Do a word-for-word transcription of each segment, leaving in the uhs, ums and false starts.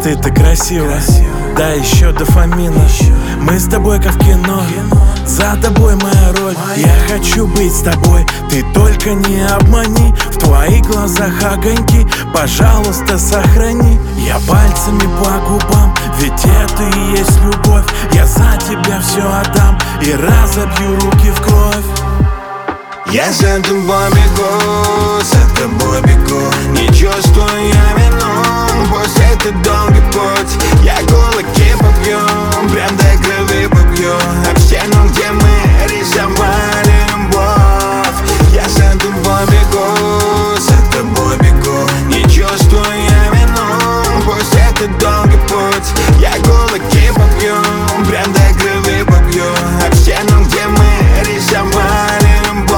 ты так красиво, да еще дофамина. Мы с тобой как в кино, за тобой моя роль. Я хочу быть с тобой, ты только не обмани. В твоих глазах огоньки, пожалуйста, сохрани. Я пальцами по губам, ведь это и есть любовь. Я за тебя все отдам и разобью руки в кровь. Я за тобой бегу, за тобой бегу, не чувствую я вину. Пусть это долгий путь, я кулаки побью, прям до крови побью об стену, где мы рисовали любовь. Я за тобой бегу, за тобой бегу, не чувствую я вину. Пусть это долгий путь, я кулаки побью, прям до крови побью об стену, где мы рисовали любовь.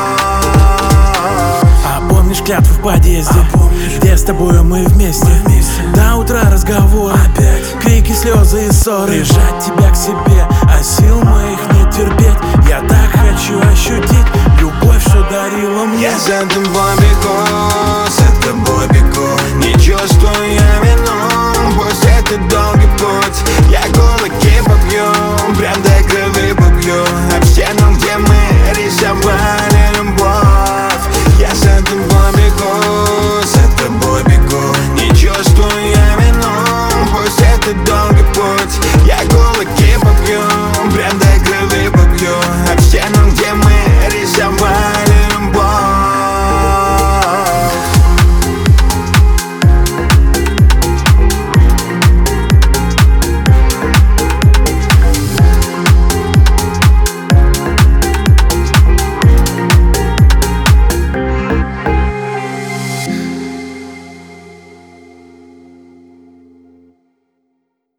Клятвы в подъезде, а где с тобою мы вместе, мы вместе. До утра разговор, опять крики, слезы и ссоры. Прижать тебя к себе, а сил моих не терпеть. Я так хочу ощутить любовь, что дарила мне. Я за тобой бегу, за тобой бегу, не чувствую я вину. Пусть это долгий путь, я кулаки побью, прям до крови побью об стену, где мы рисовали любовь. Я за тобой бегу, за тобой бегу, не чувствую я вину. Пусть это долгий путь, я кулаки побью, прям до крови побью об стену, где мы